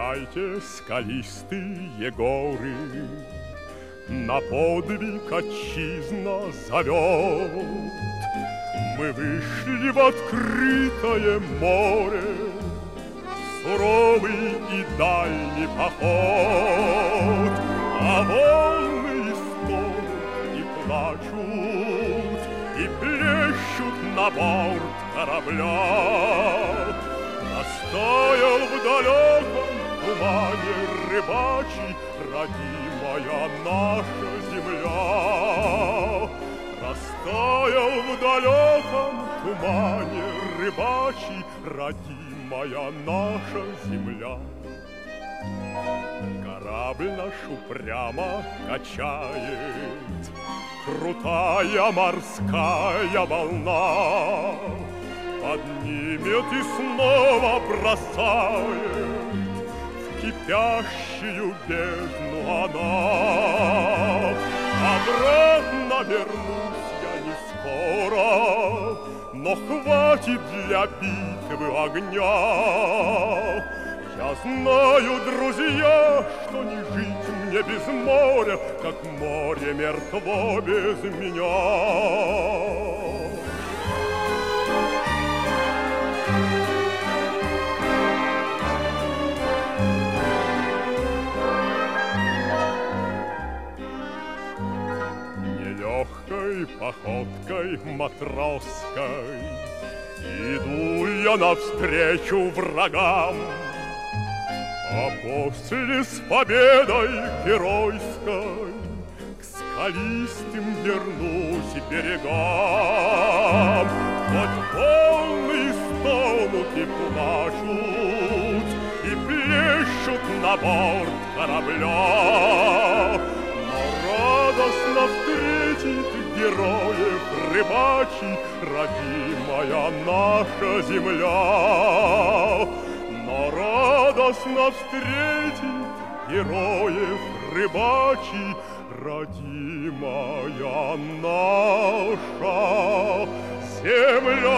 Вставайте, скалистые горы, на подвиг отчизна зовет. Мы вышли в открытое море, суровый и дальний поход, а волны стонут и плачут, и плещут на борт корабля. Растаял в далеком тумане рыбачий родимая наша земля. Растаял в далеком тумане рыбачий родимая наша земля. Корабль наш упрямо качает крутая морская волна, поднимет и снова бросает в кипящую бездну она. Обратно вернусь я не скоро, но хватит для битвы огня. Я знаю, друзья, что не жить мне без моря, как море мертво без меня. Нелегкой походкой матросской иду я навстречу врагам, а после с победой геройской к скалистым вернусь берегам. Хоть волны стонут и плачут, и плещут на борт корабля, но радостно встретит героев рыбачий родимая наша земля. Но радостно встретит героев рыбачий родимая наша земля.